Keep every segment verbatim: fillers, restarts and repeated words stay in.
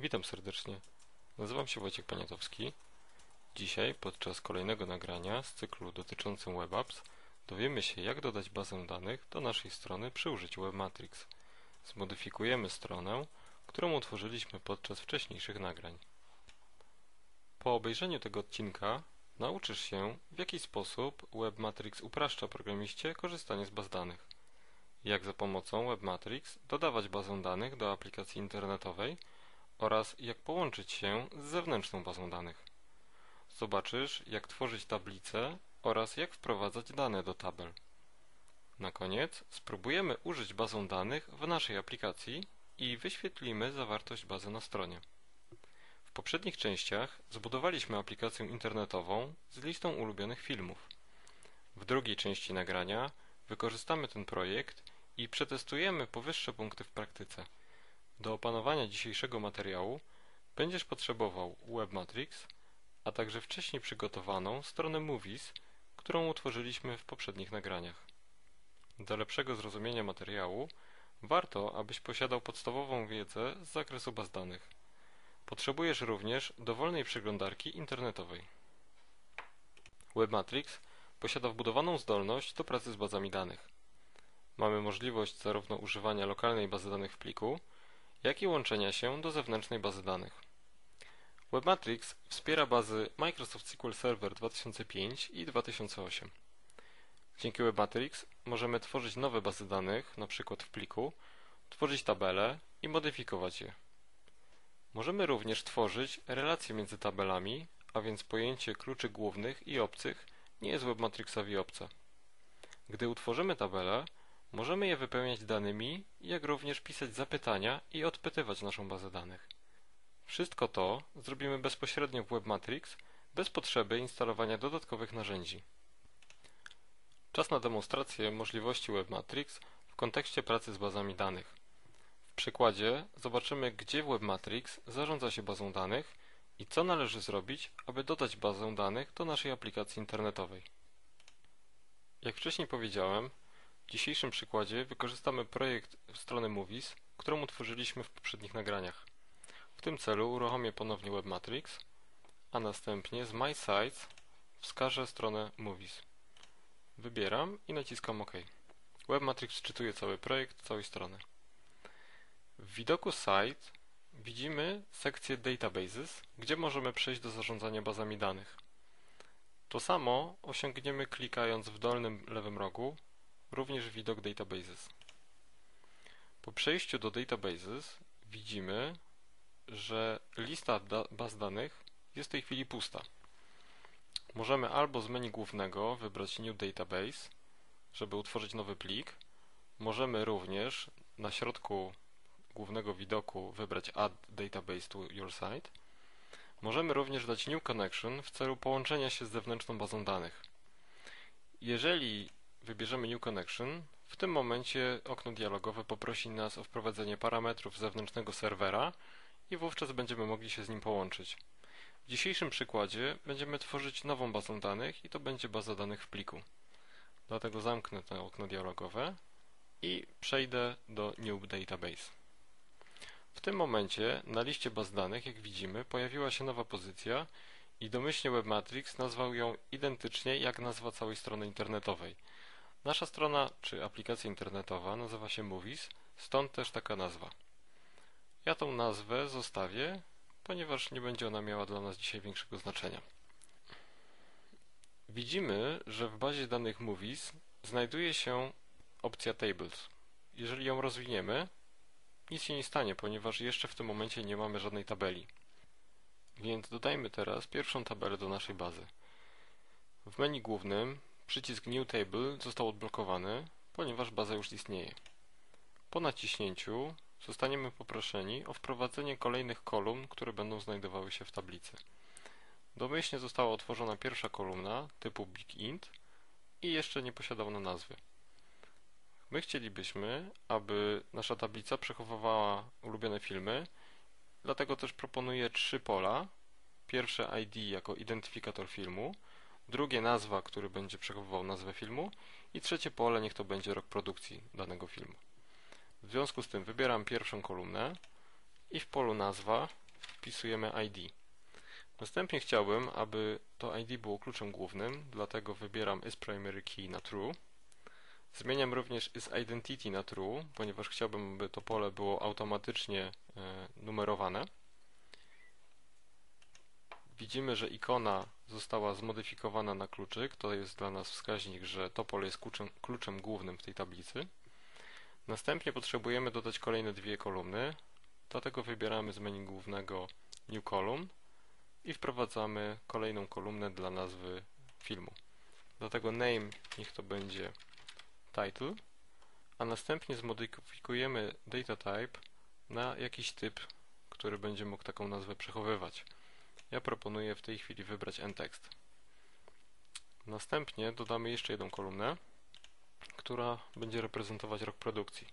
Witam serdecznie. Nazywam się Wojciech Poniatowski. Dzisiaj, podczas kolejnego nagrania z cyklu dotyczącym Web Apps, dowiemy się, jak dodać bazę danych do naszej strony przy użyciu Webmatrix. Zmodyfikujemy stronę, którą utworzyliśmy podczas wcześniejszych nagrań. Po obejrzeniu tego odcinka nauczysz się, w jaki sposób Webmatrix upraszcza programiście korzystanie z baz danych. Jak za pomocą Webmatrix dodawać bazę danych do aplikacji internetowej oraz jak połączyć się z zewnętrzną bazą danych. Zobaczysz, jak tworzyć tablice oraz jak wprowadzać dane do tabel. Na koniec spróbujemy użyć bazą danych w naszej aplikacji i wyświetlimy zawartość bazy na stronie. W poprzednich częściach zbudowaliśmy aplikację internetową z listą ulubionych filmów. W drugiej części nagrania wykorzystamy ten projekt i przetestujemy powyższe punkty w praktyce. Do opanowania dzisiejszego materiału będziesz potrzebował Webmatrix, a także wcześniej przygotowaną stronę Movies, którą utworzyliśmy w poprzednich nagraniach. Do lepszego zrozumienia materiału warto, abyś posiadał podstawową wiedzę z zakresu baz danych. Potrzebujesz również dowolnej przeglądarki internetowej. Webmatrix posiada wbudowaną zdolność do pracy z bazami danych. Mamy możliwość zarówno używania lokalnej bazy danych w pliku, jak i łączenia się do zewnętrznej bazy danych. Webmatrix wspiera bazy Microsoft S Q L Server dwa tysiące pięć i dwa tysiące osiem. Dzięki Webmatrix możemy tworzyć nowe bazy danych, np. w pliku, tworzyć tabele i modyfikować je. Możemy również tworzyć relacje między tabelami, a więc pojęcie kluczy głównych i obcych nie jest Webmatrixowi obce. Gdy utworzymy tabelę, możemy je wypełniać danymi, jak również pisać zapytania i odpytywać naszą bazę danych. Wszystko to zrobimy bezpośrednio w Webmatrix, bez potrzeby instalowania dodatkowych narzędzi. Czas na demonstrację możliwości Webmatrix w kontekście pracy z bazami danych. W przykładzie zobaczymy, gdzie w Webmatrix zarządza się bazą danych i co należy zrobić, aby dodać bazę danych do naszej aplikacji internetowej. Jak wcześniej powiedziałem, w dzisiejszym przykładzie wykorzystamy projekt strony Movies, którą utworzyliśmy w poprzednich nagraniach. W tym celu uruchomię ponownie Webmatrix, a następnie z My Sites wskażę stronę Movies. Wybieram i naciskam OK. Webmatrix wczytuje cały projekt, całej strony. W widoku Site widzimy sekcję Databases, gdzie możemy przejść do zarządzania bazami danych. To samo osiągniemy klikając w dolnym lewym rogu, również widok Databases. Po przejściu do Databases widzimy, że lista da baz danych jest w tej chwili pusta. Możemy albo z menu głównego wybrać New Database, żeby utworzyć nowy plik. Możemy również na środku głównego widoku wybrać Add Database to your site. Możemy również dać New Connection w celu połączenia się z zewnętrzną bazą danych. Jeżeli wybierzemy New Connection, w tym momencie okno dialogowe poprosi nas o wprowadzenie parametrów zewnętrznego serwera i wówczas będziemy mogli się z nim połączyć. W dzisiejszym przykładzie będziemy tworzyć nową bazę danych i to będzie baza danych w pliku. Dlatego zamknę to okno dialogowe i przejdę do New Database. W tym momencie na liście baz danych, jak widzimy, pojawiła się nowa pozycja i domyślnie Webmatrix nazwał ją identycznie jak nazwa całej strony internetowej. Nasza strona czy aplikacja internetowa nazywa się Movies, stąd też taka nazwa. Ja tą nazwę zostawię, ponieważ nie będzie ona miała dla nas dzisiaj większego znaczenia. Widzimy, że w bazie danych Movies znajduje się opcja Tables. Jeżeli ją rozwiniemy, nic się nie stanie, ponieważ jeszcze w tym momencie nie mamy żadnej tabeli. Więc dodajmy teraz pierwszą tabelę do naszej bazy. W menu głównym przycisk New Table został odblokowany, ponieważ baza już istnieje. Po naciśnięciu zostaniemy poproszeni o wprowadzenie kolejnych kolumn, które będą znajdowały się w tablicy. Domyślnie została otworzona pierwsza kolumna typu Big Int i jeszcze nie posiada ona nazwy. My chcielibyśmy, aby nasza tablica przechowywała ulubione filmy, dlatego też proponuję trzy pola. Pierwsze I D jako identyfikator filmu, drugie nazwa, który będzie przechowywał nazwę filmu i trzecie pole niech to będzie rok produkcji danego filmu. W związku z tym wybieram pierwszą kolumnę i w polu nazwa wpisujemy I D. Następnie chciałbym, aby to I D było kluczem głównym, dlatego wybieram isPrimaryKey na true. Zmieniam również isIdentity na true, ponieważ chciałbym, aby to pole było automatycznie e, numerowane. Widzimy, że ikona została zmodyfikowana na kluczyk. To jest dla nas wskaźnik, że to pole jest kluczem, kluczem głównym w tej tablicy. Następnie potrzebujemy dodać kolejne dwie kolumny. Dlatego wybieramy z menu głównego New Column i wprowadzamy kolejną kolumnę dla nazwy filmu. Dlatego name niech to będzie title, a następnie zmodyfikujemy data type na jakiś typ, który będzie mógł taką nazwę przechowywać. Ja proponuję w tej chwili wybrać nText. Następnie dodamy jeszcze jedną kolumnę, która będzie reprezentować rok produkcji.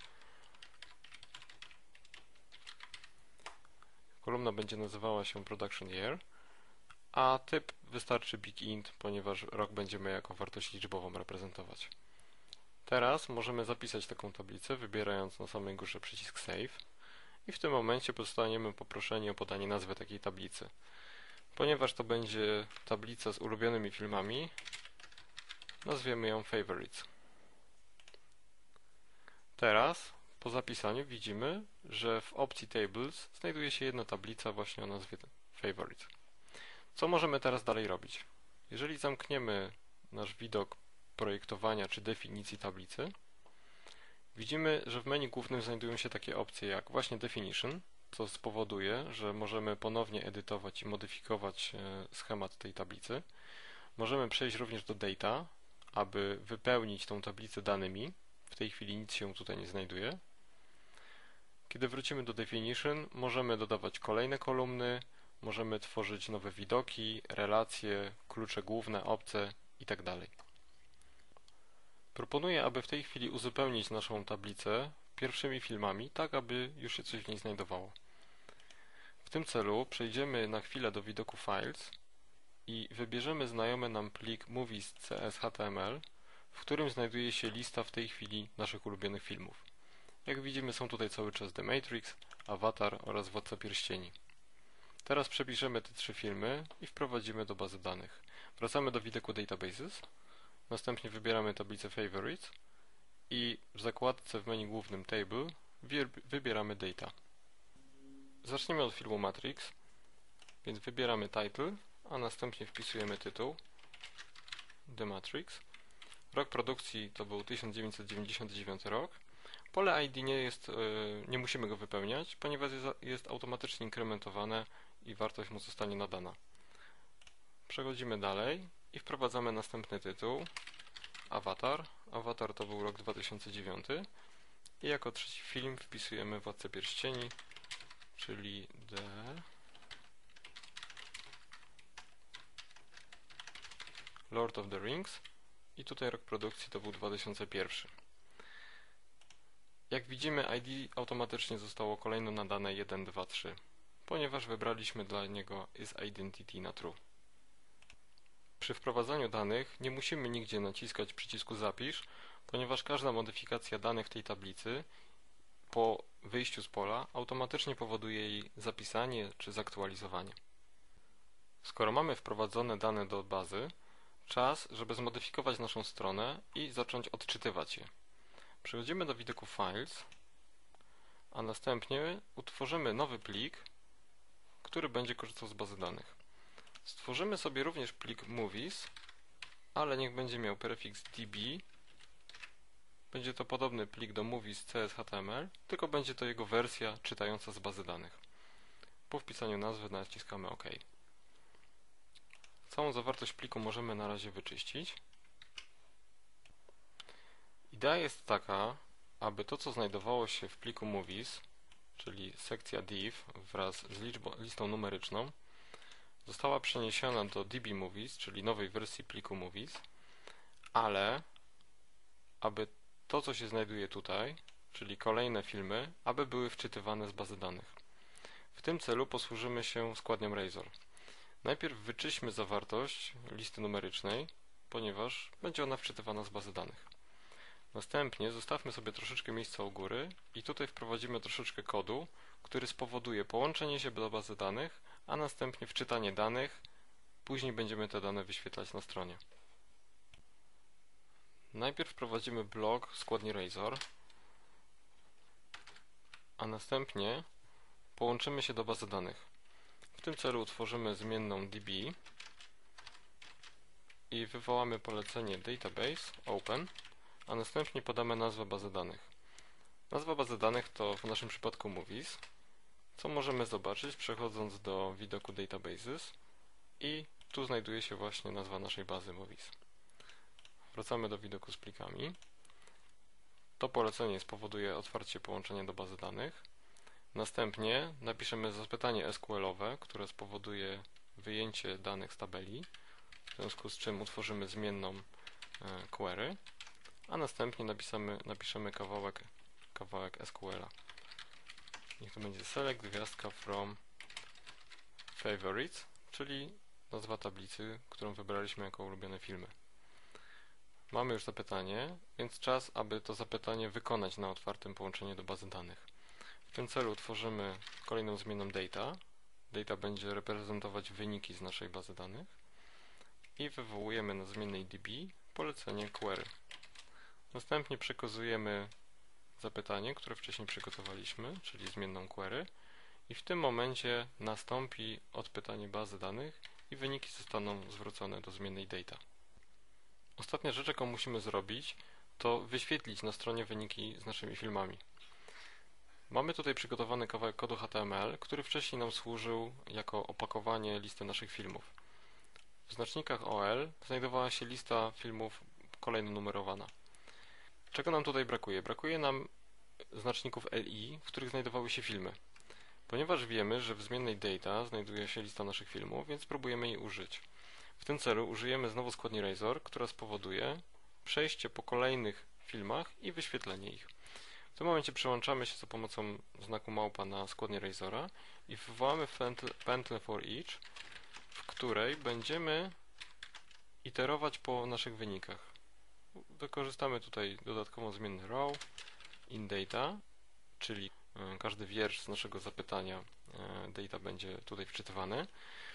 Kolumna będzie nazywała się Production Year, a typ wystarczy big int, ponieważ rok będziemy jako wartość liczbową reprezentować. Teraz możemy zapisać taką tablicę, wybierając na samej górze przycisk Save i w tym momencie zostaniemy poproszeni o podanie nazwy takiej tablicy. Ponieważ to będzie tablica z ulubionymi filmami, nazwiemy ją Favorites. Teraz po zapisaniu widzimy, że w opcji Tables znajduje się jedna tablica właśnie o nazwie Favorites. Co możemy teraz dalej robić? Jeżeli zamkniemy nasz widok projektowania czy definicji tablicy, widzimy, że w menu głównym znajdują się takie opcje jak właśnie Definition, co spowoduje, że możemy ponownie edytować i modyfikować schemat tej tablicy. Możemy przejść również do Data, aby wypełnić tą tablicę danymi. W tej chwili nic się tutaj nie znajduje. Kiedy wrócimy do Definition, możemy dodawać kolejne kolumny, możemy tworzyć nowe widoki, relacje, klucze główne, obce itd. Proponuję, aby w tej chwili uzupełnić naszą tablicę pierwszymi filmami, tak aby już się coś w niej znajdowało. W tym celu przejdziemy na chwilę do widoku Files i wybierzemy znajomy nam plik movies.cshtml, w którym znajduje się lista w tej chwili naszych ulubionych filmów. Jak widzimy, są tutaj cały czas The Matrix, Avatar oraz Władca Pierścieni. Teraz przepiszemy te trzy filmy i wprowadzimy do bazy danych. Wracamy do widoku Databases, następnie wybieramy tablicę Favorites i w zakładce w menu głównym Table wybieramy Data. Zaczniemy od filmu Matrix, więc wybieramy Title, a następnie wpisujemy tytuł The Matrix. Rok produkcji to był tysiąc dziewięćset dziewięćdziesiąty dziewiąty rok. Pole I D nie jest, nie musimy go wypełniać, ponieważ jest automatycznie inkrementowane i wartość mu zostanie nadana. Przechodzimy dalej i wprowadzamy następny tytuł Avatar. Avatar to był rok dwa tysiące dziewiąty i jako trzeci film wpisujemy Władcę Pierścieni, czyli The Lord of the Rings i tutaj rok produkcji to był dwa tysiące pierwszy. Jak widzimy, I D automatycznie zostało kolejno nadane jeden, dwa, trzy, ponieważ wybraliśmy dla niego isIdentity na true. Przy wprowadzaniu danych nie musimy nigdzie naciskać przycisku Zapisz, ponieważ każda modyfikacja danych w tej tablicy po wyjściu z pola automatycznie powoduje jej zapisanie czy zaktualizowanie. Skoro mamy wprowadzone dane do bazy, czas, żeby zmodyfikować naszą stronę i zacząć odczytywać je. Przechodzimy do widoku Files, a następnie utworzymy nowy plik, który będzie korzystał z bazy danych. Stworzymy sobie również plik Movies, ale niech będzie miał prefiks db. Będzie to podobny plik do movies.cshtml, tylko będzie to jego wersja czytająca z bazy danych. Po wpisaniu nazwy naciskamy OK. Całą zawartość pliku możemy na razie wyczyścić. Idea jest taka, aby to, co znajdowało się w pliku Movies, czyli sekcja div wraz z liczbą, listą numeryczną, została przeniesiona do dbMovies, czyli nowej wersji pliku Movies, ale aby to, co się znajduje tutaj, czyli kolejne filmy, aby były wczytywane z bazy danych. W tym celu posłużymy się składnią Razor. Najpierw wyczyśćmy zawartość listy numerycznej, ponieważ będzie ona wczytywana z bazy danych. Następnie zostawmy sobie troszeczkę miejsca u góry i tutaj wprowadzimy troszeczkę kodu, który spowoduje połączenie się do bazy danych, a następnie wczytanie danych. Później będziemy te dane wyświetlać na stronie. Najpierw wprowadzimy blok składni Razor, a następnie połączymy się do bazy danych. W tym celu utworzymy zmienną D B i wywołamy polecenie database open, a następnie podamy nazwę bazy danych. Nazwa bazy danych to w naszym przypadku movies, co możemy zobaczyć przechodząc do widoku databases i tu znajduje się właśnie nazwa naszej bazy movies. Wracamy do widoku z plikami. To polecenie spowoduje otwarcie połączenia do bazy danych. Następnie napiszemy zapytanie S Q L-owe, które spowoduje wyjęcie danych z tabeli, w związku z czym utworzymy zmienną query, a następnie napisamy, napiszemy kawałek, kawałek S Q L-a. Niech to będzie select gwiazdka from favorites, czyli nazwa tablicy, którą wybraliśmy jako ulubione filmy. Mamy już zapytanie, więc czas, aby to zapytanie wykonać na otwartym połączeniu do bazy danych. W tym celu utworzymy kolejną zmienną data. Data będzie reprezentować wyniki z naszej bazy danych i wywołujemy na zmiennej D B polecenie query. Następnie przekazujemy zapytanie, które wcześniej przygotowaliśmy, czyli zmienną query, i w tym momencie nastąpi odpytanie bazy danych i wyniki zostaną zwrócone do zmiennej data. Ostatnia rzecz, jaką musimy zrobić, to wyświetlić na stronie wyniki z naszymi filmami. Mamy tutaj przygotowany kawałek kodu H T M L, który wcześniej nam służył jako opakowanie listy naszych filmów. W znacznikach O L znajdowała się lista filmów kolejno numerowana. Czego nam tutaj brakuje? Brakuje nam znaczników L I, w których znajdowały się filmy. Ponieważ wiemy, że w zmiennej data znajduje się lista naszych filmów, więc spróbujemy jej użyć. W tym celu użyjemy znowu składni Razor, która spowoduje przejście po kolejnych filmach i wyświetlenie ich. W tym momencie przełączamy się za pomocą znaku małpa na składnię Razora i wywołamy pętlę for each, w której będziemy iterować po naszych wynikach. Wykorzystamy tutaj dodatkową zmiennę row in data, czyli każdy wiersz z naszego zapytania data będzie tutaj wczytywany,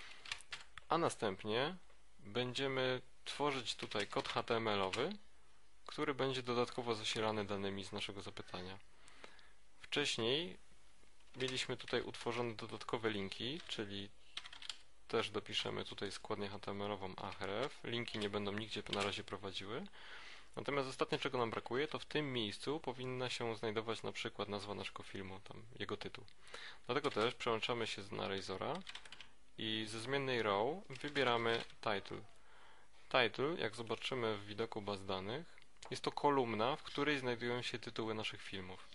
a następnie będziemy tworzyć tutaj kod H T M L-owy, który będzie dodatkowo zasilany danymi z naszego zapytania. Wcześniej mieliśmy tutaj utworzone dodatkowe linki, czyli też dopiszemy tutaj składnię H T M L-ową href. Linki nie będą nigdzie na razie prowadziły. Natomiast ostatnie, czego nam brakuje, to w tym miejscu powinna się znajdować na przykład nazwa naszego filmu, tam jego tytuł. Dlatego też przełączamy się na Razora i ze zmiennej row wybieramy title. Title, jak zobaczymy w widoku baz danych, jest to kolumna, w której znajdują się tytuły naszych filmów.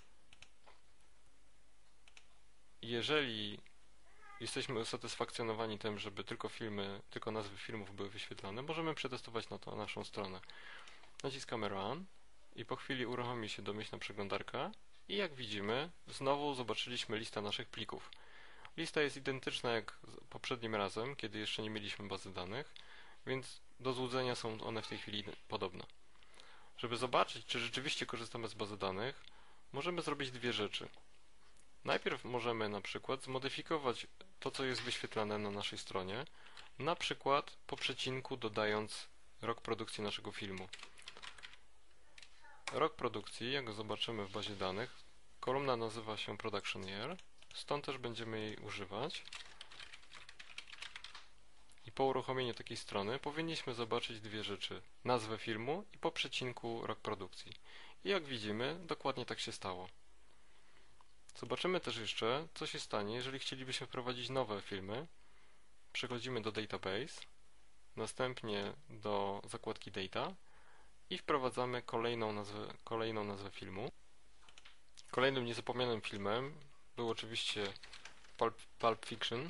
Jeżeli jesteśmy usatysfakcjonowani tym, żeby tylko filmy, tylko nazwy filmów były wyświetlane, możemy przetestować na to naszą stronę. Naciskamy Run i po chwili uruchomi się domyślna przeglądarka i jak widzimy, znowu zobaczyliśmy listę naszych plików. Lista jest identyczna jak poprzednim razem, kiedy jeszcze nie mieliśmy bazy danych, więc do złudzenia są one w tej chwili podobne. Żeby zobaczyć, czy rzeczywiście korzystamy z bazy danych, możemy zrobić dwie rzeczy. Najpierw możemy na przykład zmodyfikować to, co jest wyświetlane na naszej stronie, na przykład po przecinku dodając rok produkcji naszego filmu. Rok produkcji, jak go zobaczymy w bazie danych, kolumna nazywa się Production Year, stąd też będziemy jej używać. I po uruchomieniu takiej strony powinniśmy zobaczyć dwie rzeczy. Nazwę filmu i po przecinku rok produkcji. I jak widzimy, dokładnie tak się stało. Zobaczymy też jeszcze, co się stanie, jeżeli chcielibyśmy wprowadzić nowe filmy. Przechodzimy do Database, następnie do zakładki Data i wprowadzamy kolejną nazwę, kolejną nazwę filmu. Kolejnym niezapomnianym filmem był oczywiście Pulp, Pulp Fiction,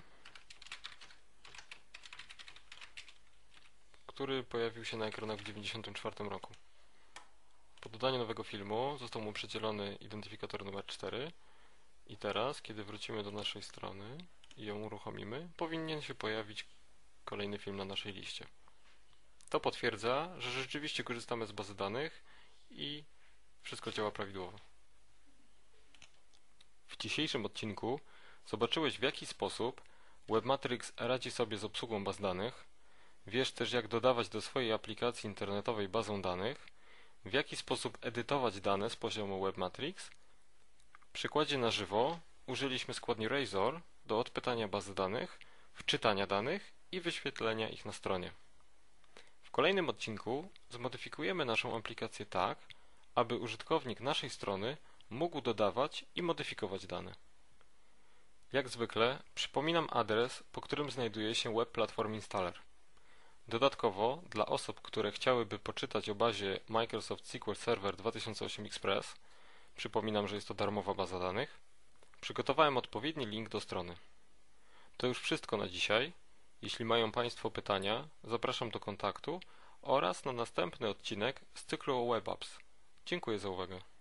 który pojawił się na ekranach w tysiąc dziewięćset dziewięćdziesiątym czwartym roku. Po dodaniu nowego filmu został mu przydzielony identyfikator numer cztery i teraz, kiedy wrócimy do naszej strony i ją uruchomimy, powinien się pojawić kolejny film na naszej liście. To potwierdza, że rzeczywiście korzystamy z bazy danych i wszystko działa prawidłowo. W dzisiejszym odcinku zobaczyłeś, w jaki sposób Webmatrix radzi sobie z obsługą baz danych, wiesz też, jak dodawać do swojej aplikacji internetowej bazę danych, w jaki sposób edytować dane z poziomu Webmatrix. W przykładzie na żywo użyliśmy składni Razor do odpytania bazy danych, wczytania danych i wyświetlenia ich na stronie. W kolejnym odcinku zmodyfikujemy naszą aplikację tak, aby użytkownik naszej strony mógł dodawać i modyfikować dane. Jak zwykle przypominam adres, po którym znajduje się Web Platform Installer. Dodatkowo, dla osób, które chciałyby poczytać o bazie Microsoft S Q L Server dwa tysiące osiem Express, przypominam, że jest to darmowa baza danych, przygotowałem odpowiedni link do strony. To już wszystko na dzisiaj. Jeśli mają Państwo pytania, zapraszam do kontaktu oraz na następny odcinek z cyklu o Web Apps. Dziękuję za uwagę.